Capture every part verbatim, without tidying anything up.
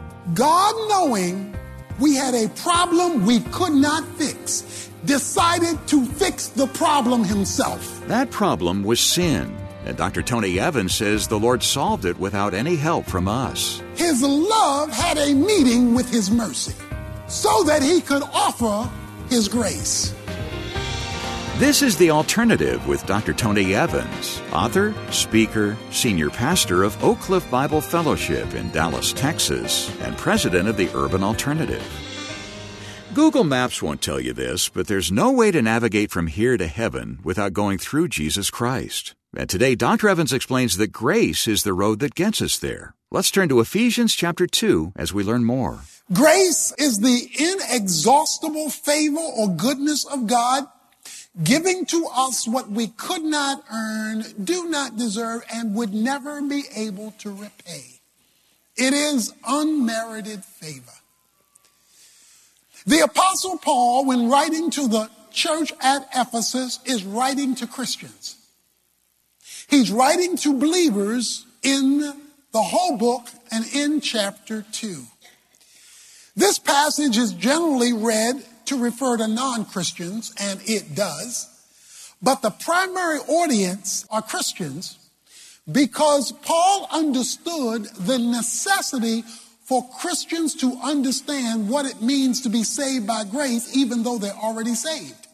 God, knowing we had a problem we could not fix, decided to fix the problem himself. That problem was sin. And Doctor Tony Evans says the Lord solved it without any help from us. His love had a meeting with his mercy so that he could offer his grace. This is The Alternative with Doctor Tony Evans, author, speaker, senior pastor of Oak Cliff Bible Fellowship in Dallas, Texas, and president of the Urban Alternative. Google Maps won't tell you this, but there's no way to navigate from here to heaven without going through Jesus Christ. And today, Doctor Evans explains that grace is the road that gets us there. Let's turn to Ephesians chapter two as we learn more. Grace is the inexhaustible favor or goodness of God, giving to us what we could not earn, do not deserve, and would never be able to repay. It is unmerited favor. The Apostle Paul, when writing to the church at Ephesus, is writing to Christians. He's writing to believers in the whole book and in chapter two. This passage is generally read to refer to non-Christians, and it does. But the primary audience are Christians because Paul understood the necessity for Christians to understand what it means to be saved by grace, even though they're already saved.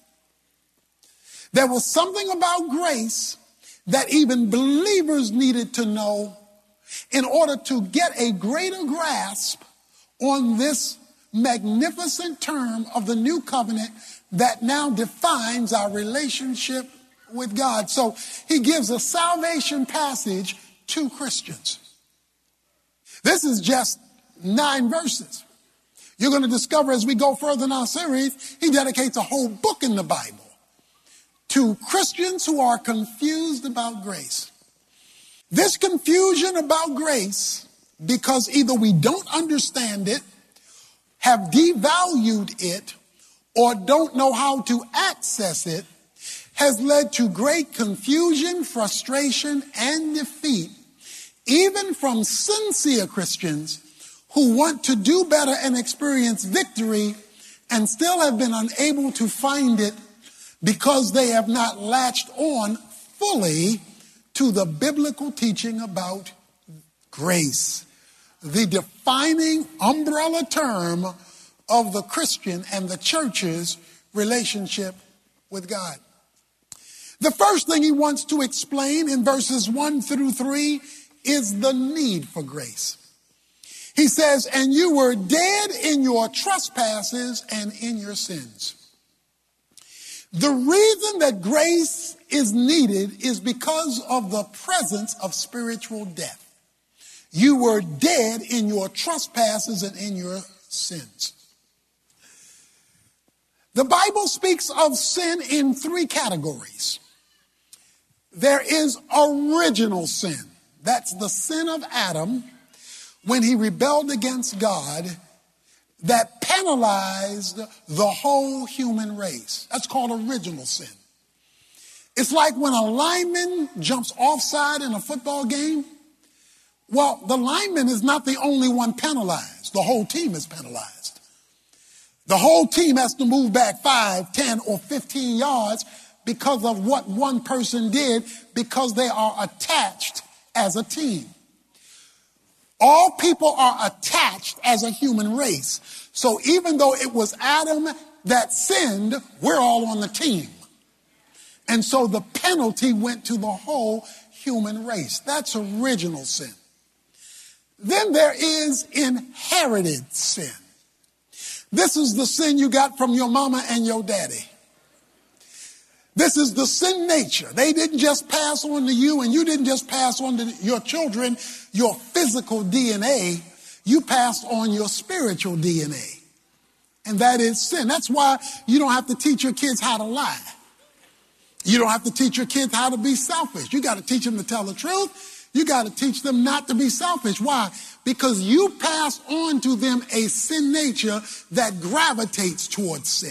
There was something about grace that even believers needed to know in order to get a greater grasp on this magnificent term of the new covenant that now defines our relationship with God. So he gives a salvation passage to Christians. This is just nine verses. You're going to discover as we go further in our series, he dedicates a whole book in the Bible to Christians who are confused about grace. This confusion about grace, because either we don't understand it, have devalued it, or don't know how to access it, has led to great confusion, frustration, and defeat, even from sincere Christians who want to do better and experience victory and still have been unable to find it because they have not latched on fully to the biblical teaching about grace, the defining umbrella term of the Christian and the church's relationship with God. The first thing he wants to explain in verses one through three is the need for grace. He says, and you were dead in your trespasses and in your sins. The reason that grace is needed is because of the presence of spiritual death. You were dead in your trespasses and in your sins. The Bible speaks of sin in three categories. There is original sin. That's the sin of Adam when he rebelled against God, that penalized the whole human race. That's called original sin. It's like when a lineman jumps offside in a football game. Well, the lineman is not the only one penalized. The whole team is penalized. The whole team has to move back five, ten, or fifteen yards because of what one person did, because they are attached as a team. All people are attached as a human race. So even though it was Adam that sinned, we're all on the team. And so the penalty went to the whole human race. That's original sin. Then there is inherited sin. This is the sin you got from your mama and your daddy. This is the sin nature. They didn't just pass on to you, and you didn't just pass on to your children your physical D N A. You passed on your spiritual D N A. And that is sin. That's why you don't have to teach your kids how to lie. You don't have to teach your kids how to be selfish. You got to teach them to tell the truth. You got to teach them not to be selfish. Why? Because you pass on to them a sin nature that gravitates towards sin.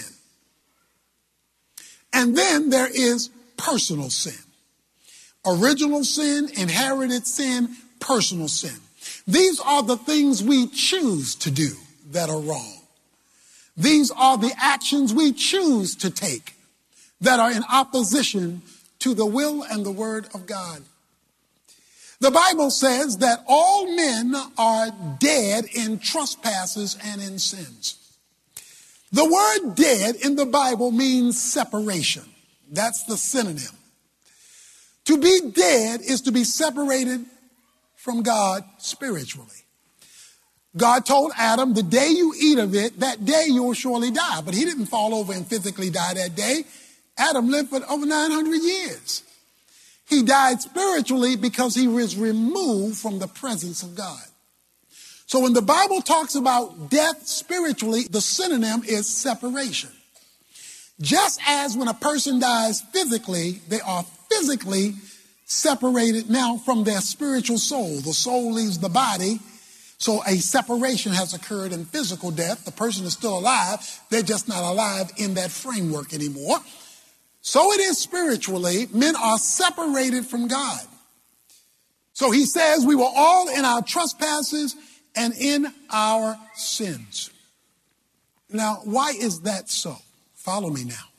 And then there is personal sin. Original sin, inherited sin, personal sin. These are the things we choose to do that are wrong. These are the actions we choose to take that are in opposition to the will and the word of God. The Bible says that all men are dead in trespasses and in sins. The word dead in the Bible means separation. That's the synonym. To be dead is to be separated from God spiritually. God told Adam, the day you eat of it, that day you will surely die. But he didn't fall over and physically die that day. Adam lived for over nine hundred years. He died spiritually because he was removed from the presence of God. So when the Bible talks about death spiritually, the synonym is separation. Just as when a person dies physically, they are physically separated now from their spiritual soul. The soul leaves the body, so a separation has occurred in physical death. The person is still alive, they're just not alive in that framework anymore. So it is spiritually. Men are separated from God. So he says we were all in our trespasses and in our sins. Now, why is that so? Follow me now.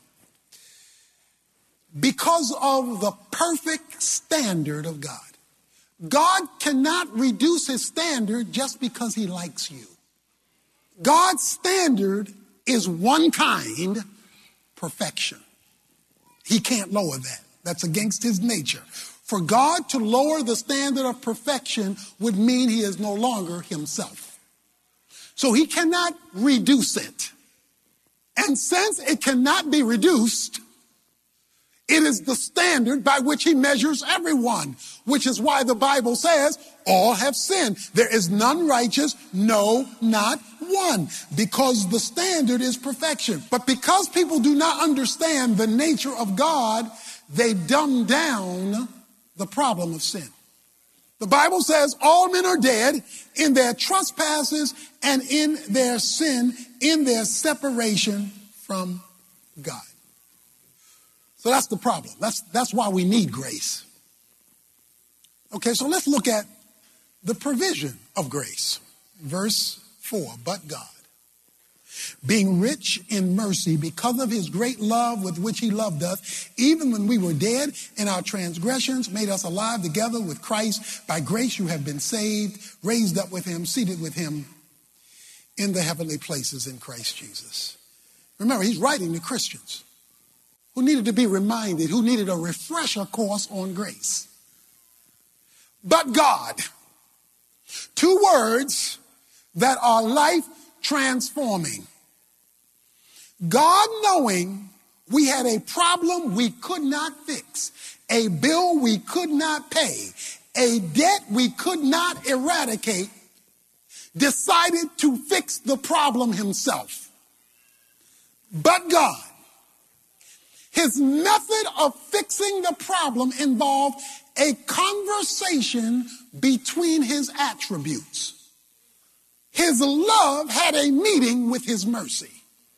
Because of the perfect standard of God. God cannot reduce his standard just because he likes you. God's standard is one kind, perfection. He can't lower that. That's against his nature. For God to lower the standard of perfection would mean he is no longer himself. So he cannot reduce it. And since it cannot be reduced, it is the standard by which he measures everyone, which is why the Bible says all have sinned. There is none righteous, no, not one, because the standard is perfection. But because people do not understand the nature of God, they dumb down the problem of sin. The Bible says all men are dead in their trespasses and in their sin, in their separation from God. So that's the problem. That's, that's why we need grace. Okay, so let's look at the provision of grace. Verse four, but God, being rich in mercy because of his great love with which he loved us, even when we were dead in our transgressions, made us alive together with Christ. By grace you have been saved, raised up with him, seated with him in the heavenly places in Christ Jesus. Remember, he's writing to Christians who needed to be reminded, who needed a refresher course on grace. But God, two words that are life transforming. God, knowing we had a problem we could not fix, a bill we could not pay, a debt we could not eradicate, decided to fix the problem himself. But God, his method of fixing the problem involved a conversation between his attributes. His love had a meeting with his mercy.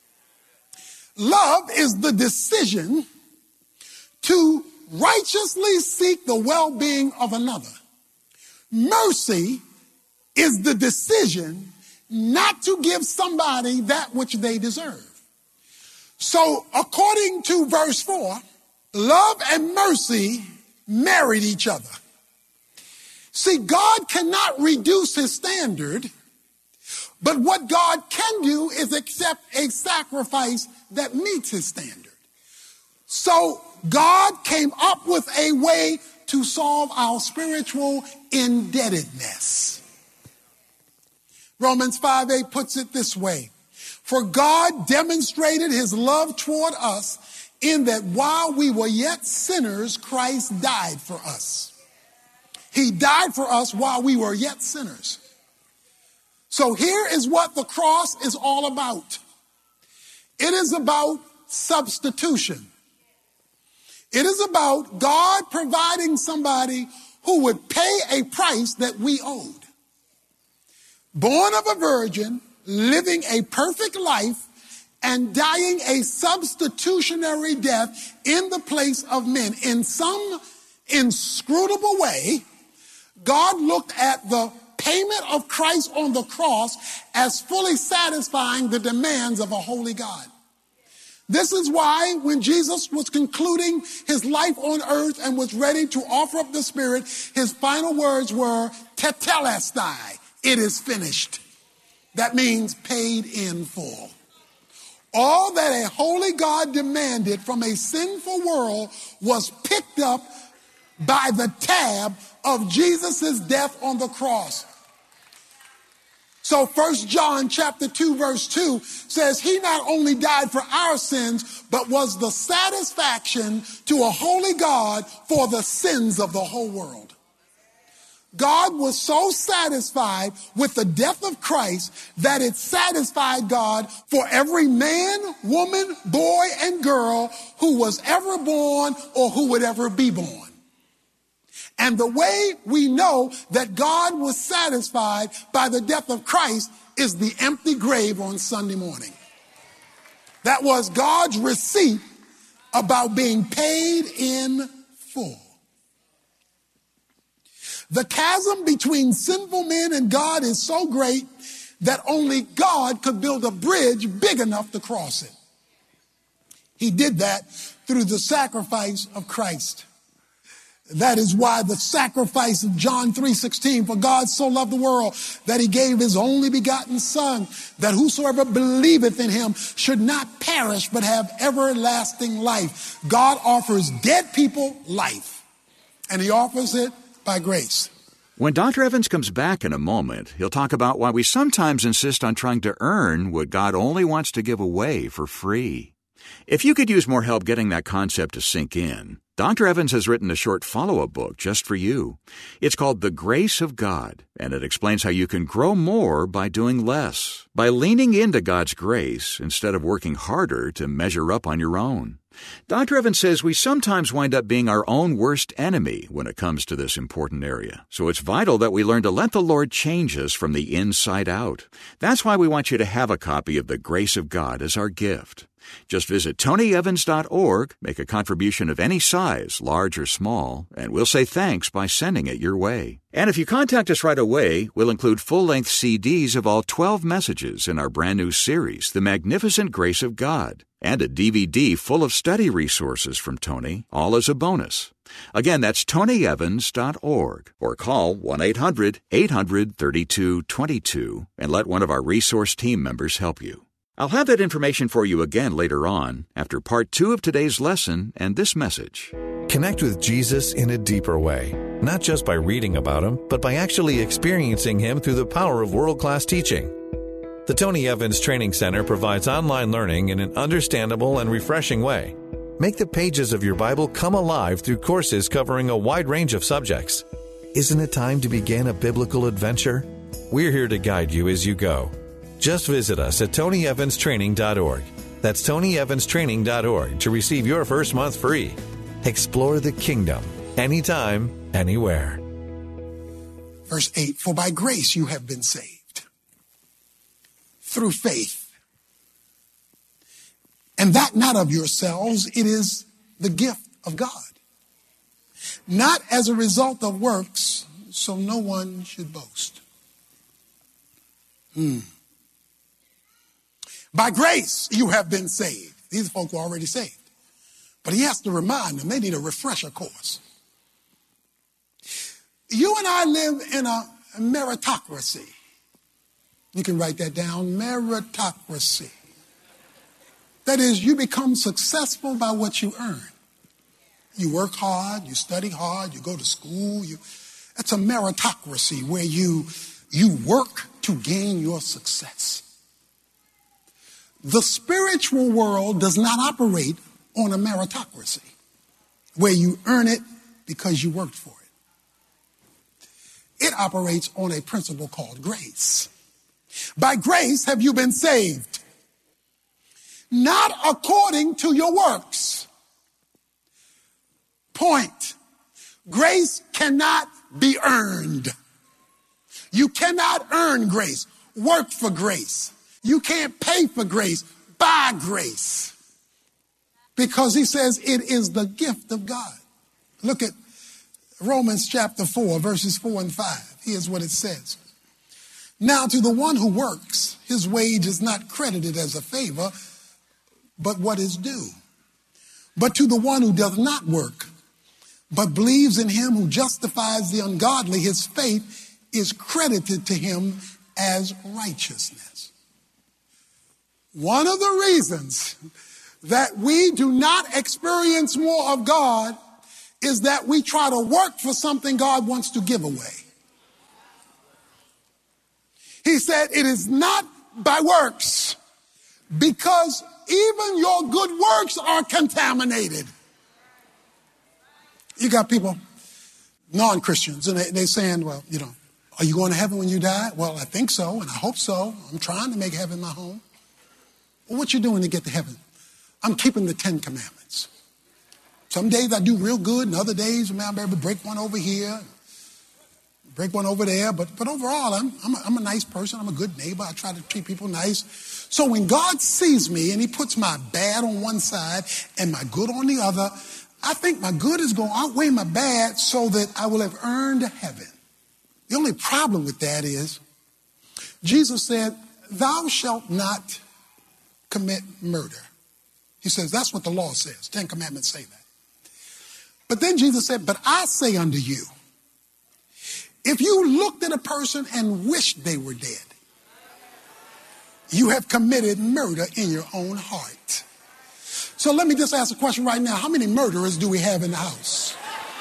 Love is the decision to righteously seek the well-being of another. Mercy is the decision not to give somebody that which they deserve. So according to verse four, love and mercy married each other. See, God cannot reduce his standard, but what God can do is accept a sacrifice that meets his standard. So God came up with a way to solve our spiritual indebtedness. Romans five eight puts it this way. For God demonstrated his love toward us in that while we were yet sinners, Christ died for us. He died for us while we were yet sinners. So here is what the cross is all about. It is about substitution. It is about God providing somebody who would pay a price that we owed. Born of a virgin, living a perfect life, and dying a substitutionary death in the place of men. In some inscrutable way, God looked at the payment of Christ on the cross as fully satisfying the demands of a holy God. This is why when Jesus was concluding his life on earth and was ready to offer up the Spirit, his final words were, tetelestai, it is finished. That means paid in full. All that a holy God demanded from a sinful world was picked up by the tab of Jesus' death on the cross. So First John chapter two verse two says he not only died for our sins, but was the satisfaction to a holy God for the sins of the whole world. God was so satisfied with the death of Christ that it satisfied God for every man, woman, boy, and girl who was ever born or who would ever be born. And the way we know that God was satisfied by the death of Christ is the empty grave on Sunday morning. That was God's receipt about being paid in full. The chasm between sinful men and God is so great that only God could build a bridge big enough to cross it. He did that through the sacrifice of Christ. That is why the sacrifice of John three sixteen, for God so loved the world that he gave his only begotten Son, that whosoever believeth in him should not perish but have everlasting life. God offers dead people life, and he offers it by grace. When Doctor Evans comes back in a moment, he'll talk about why we sometimes insist on trying to earn what God only wants to give away for free. If you could use more help getting that concept to sink in, Doctor Evans has written a short follow-up book just for you. It's called The Grace of God, and it explains how you can grow more by doing less, by leaning into God's grace instead of working harder to measure up on your own. Doctor Evans says we sometimes wind up being our own worst enemy when it comes to this important area, so it's vital that we learn to let the Lord change us from the inside out. That's why we want you to have a copy of The Grace of God as our gift. Just visit tony evans dot org, make a contribution of any size, large or small, and we'll say thanks by sending it your way. And if you contact us right away, we'll include full-length C Ds of all twelve messages in our brand new series, The Magnificent Grace of God, and a D V D full of study resources from Tony, all as a bonus. Again, that's tony evans dot org, or call one eight hundred eight hundred thirty-two twenty-two and let one of our resource team members help you. I'll have that information for you again later on, after part two of today's lesson and this message. Connect with Jesus in a deeper way, not just by reading about him, but by actually experiencing him through the power of world-class teaching. The Tony Evans Training Center provides online learning in an understandable and refreshing way. Make the pages of your Bible come alive through courses covering a wide range of subjects. Isn't it time to begin a biblical adventure? We're here to guide you as you go. Just visit us at tony evans training dot org. That's tony evans training dot org to receive your first month free. Explore the kingdom anytime, anywhere. Verse eight, for by grace you have been saved through faith. And that not of yourselves, it is the gift of God. Not as a result of works, so no one should boast. Hmm. By grace, you have been saved. These folk were already saved. But he has to remind them, they need a refresher course. You and I live in a meritocracy. You can write that down, meritocracy. That is, you become successful by what you earn. You work hard, you study hard, you go to school. You, that's a meritocracy where you, you work to gain your success. The spiritual world does not operate on a meritocracy where you earn it because you worked for it. It operates on a principle called grace. By grace have you been saved, not according to your works. Point. Grace cannot be earned. You cannot earn grace, work for grace. You can't pay for grace, buy grace. Because he says it is the gift of God. Look at Romans chapter four, verses four and five. Here's what it says. Now to the one who works, his wage is not credited as a favor, but what is due. But to the one who does not work, but believes in him who justifies the ungodly, his faith is credited to him as righteousness. One of the reasons that we do not experience more of God is that we try to work for something God wants to give away. He said, it is not by works, because even your good works are contaminated. You got people, non-Christians, and they, they're saying, well, you know, are you going to heaven when you die? Well, I think so, and I hope so. I'm trying to make heaven my home. Well, what you doing to get to heaven? I'm keeping the Ten Commandments. Some days I do real good, and other days I'm able to break one over here, break one over there. But, but overall, I'm, I'm, a, I'm a nice person. I'm a good neighbor. I try to treat people nice. So when God sees me and he puts my bad on one side and my good on the other, I think my good is going to outweigh my bad so that I will have earned heaven. The only problem with that is Jesus said, thou shalt not commit murder. He says, that's what the law says. Ten Commandments say that. But then Jesus said, but I say unto you, if you looked at a person and wished they were dead, you have committed murder in your own heart. So let me just ask a question right now. How many murderers do we have in the house?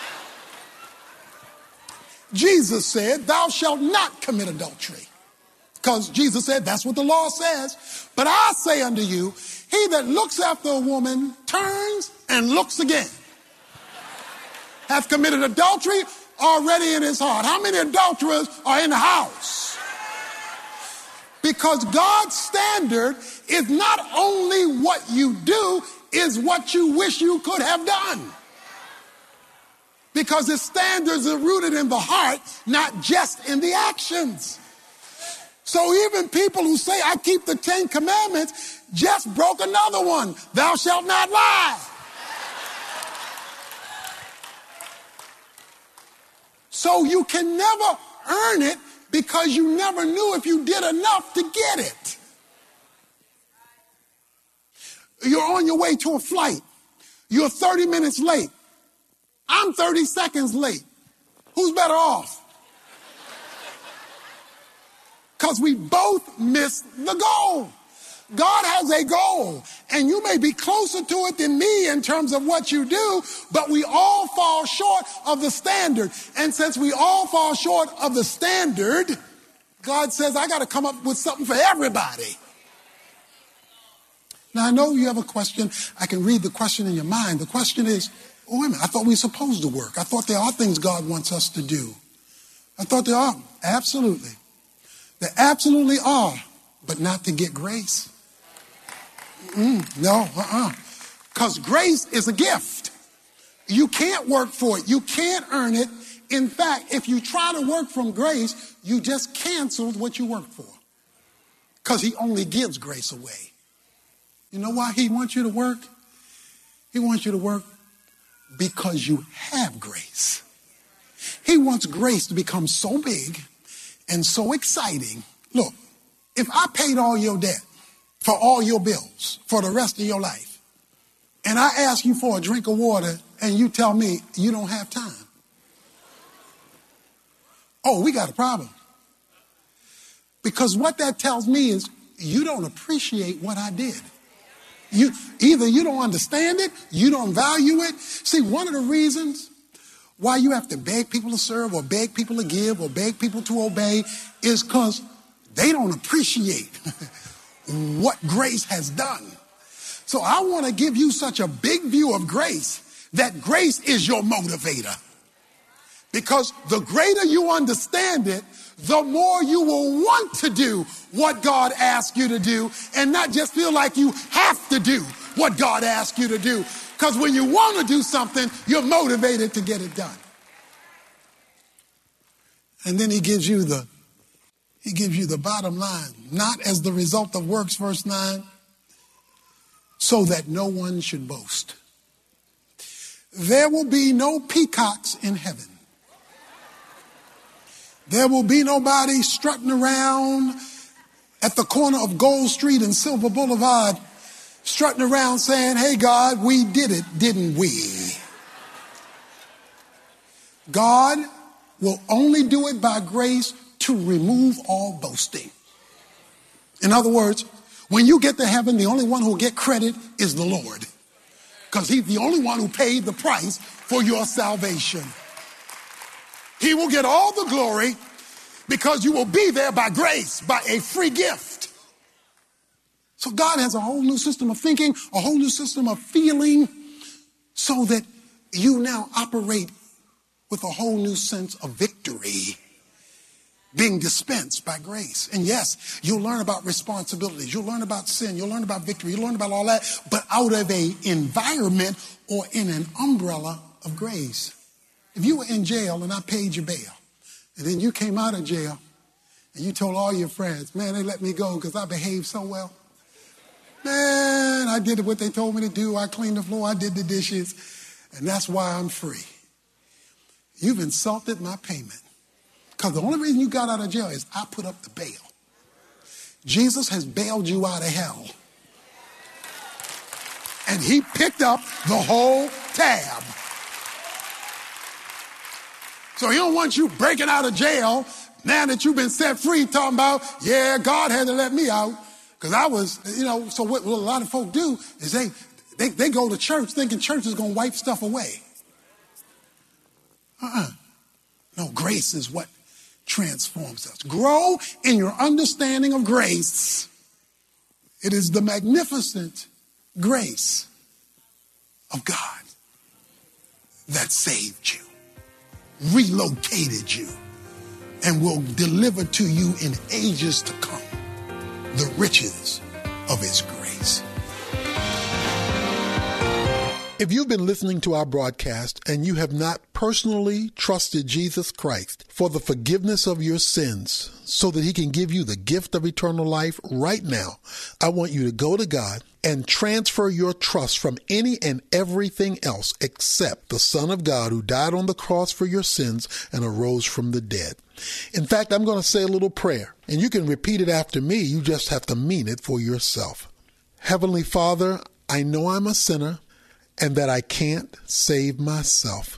Jesus said, thou shalt not commit adultery. Because Jesus said, that's what the law says. But I say unto you, he that looks after a woman turns and looks again, hath committed adultery already in his heart. How many adulterers are in the house? Because God's standard is not only what you do, is what you wish you could have done. Because his standards are rooted in the heart, not just in the actions. So even people who say, I keep the Ten Commandments, just broke another one. Thou shalt not lie. So you can never earn it because you never knew if you did enough to get it. You're on your way to a flight. You're thirty minutes late. I'm thirty seconds late. Who's better off? Because we both missed the goal. God has a goal, and you may be closer to it than me in terms of what you do, but we all fall short of the standard. And since we all fall short of the standard, God says, I got to come up with something for everybody. Now, I know you have a question. I can read the question in your mind. The question is, oh, wait a minute, I thought we were supposed to work. I thought there are things God wants us to do. I thought there are. Absolutely. There absolutely are, but not to get grace. Mm, no, uh-uh. Because grace is a gift. You can't work for it. You can't earn it. In fact, if you try to work from grace, you just canceled what you worked for. Because he only gives grace away. You know why he wants you to work? He wants you to work because you have grace. He wants grace to become so big and so exciting. Look, if I paid all your debt for all your bills for the rest of your life, and I ask you for a drink of water and you tell me you don't have time, oh, we got a problem. Because what that tells me is you don't appreciate what I did. You either you don't understand it, you don't value it. See, one of the reasons why you have to beg people to serve or beg people to give or beg people to obey is because they don't appreciate what grace has done. So I want to give you such a big view of grace that grace is your motivator. Because the greater you understand it, the more you will want to do what God asks you to do and not just feel like you have to do what God asks you to do. Because when you want to do something, you're motivated to get it done. And then he gives you the he gives you the bottom line, not as the result of works, verse nine, so that no one should boast. There will be no peacocks in heaven. There will be nobody strutting around at the corner of Gold Street and Silver Boulevard, strutting around saying, hey, God, we did it, didn't we? God will only do it by grace to remove all boasting. In other words, when you get to heaven, the only one who will get credit is the Lord, because he's the only one who paid the price for your salvation. He will get all the glory because you will be there by grace, by a free gift. So God has a whole new system of thinking, a whole new system of feeling, so that you now operate with a whole new sense of victory being dispensed by grace. And yes, you'll learn about responsibilities. You'll learn about sin. You'll learn about victory. You'll learn about all that, but out of an environment or in an umbrella of grace. If you were in jail and I paid your bail, and then you came out of jail and you told all your friends, man, they let me go because I behaved so well. Man, I did what they told me to do. I cleaned the floor. I did the dishes. And that's why I'm free. You've insulted my payment. Because the only reason you got out of jail is I put up the bail. Jesus has bailed you out of hell. And he picked up the whole tab. So he don't want you breaking out of jail now that you've been set free, talking about, yeah, God had to let me out. Because I was, you know, so what, what a lot of folk do is they, they, they go to church thinking church is going to wipe stuff away. Uh-uh. No, grace is what transforms us. Grow in your understanding of grace. It is the magnificent grace of God that saved you, relocated you, and will deliver to you in ages to come the riches of his grace. If you've been listening to our broadcast and you have not personally trusted Jesus Christ for the forgiveness of your sins so that he can give you the gift of eternal life right now, I want you to go to God and transfer your trust from any and everything else except the Son of God who died on the cross for your sins and arose from the dead. In fact, I'm going to say a little prayer, and you can repeat it after me. You just have to mean it for yourself. Heavenly Father, I know I'm a sinner and that I can't save myself.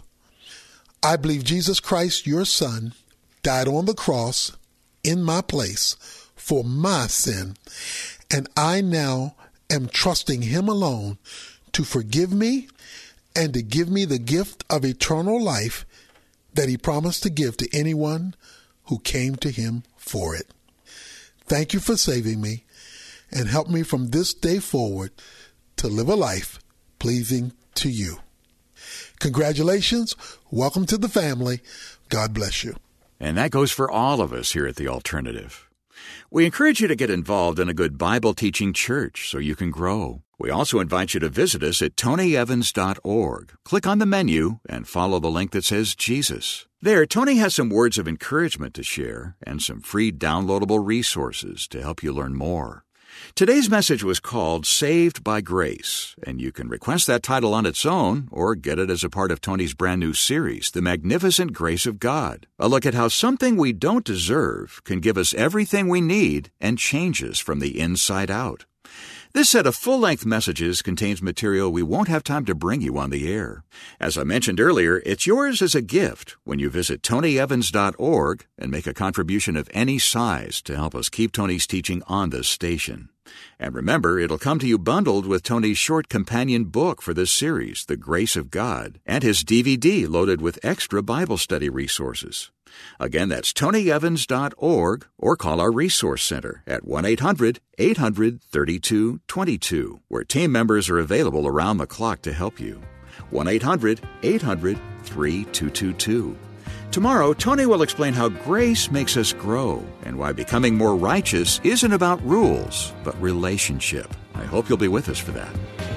I believe Jesus Christ, your Son, died on the cross in my place for my sin, and I now am trusting him alone to forgive me and to give me the gift of eternal life that he promised to give to anyone who came to him for it. Thank you for saving me, and help me from this day forward to live a life pleasing to you. Congratulations. Welcome to the family. God bless you. And that goes for all of us here at The Alternative. We encourage you to get involved in a good Bible-teaching church so you can grow. We also invite you to visit us at tony evans dot org. Click on the menu and follow the link that says Jesus. There, Tony has some words of encouragement to share and some free downloadable resources to help you learn more. Today's message was called Saved by Grace, and you can request that title on its own or get it as a part of Tony's brand new series, The Magnificent Grace of God, a look at how something we don't deserve can give us everything we need and change us from the inside out. This set of full-length messages contains material we won't have time to bring you on the air. As I mentioned earlier, it's yours as a gift when you visit tony evans dot org and make a contribution of any size to help us keep Tony's teaching on this station. And remember, it'll come to you bundled with Tony's short companion book for this series, The Grace of God, and his D V D loaded with extra Bible study resources. Again, that's tony evans dot org, or call our Resource Center at one eight hundred eight hundred thirty-two twenty-two, where team members are available around the clock to help you. one eight hundred eight hundred thirty-two twenty-two. Tomorrow, Tony will explain how grace makes us grow and why becoming more righteous isn't about rules, but relationship. I hope you'll be with us for that.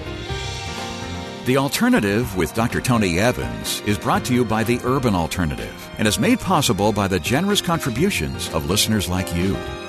The Alternative with Doctor Tony Evans is brought to you by the Urban Alternative and is made possible by the generous contributions of listeners like you.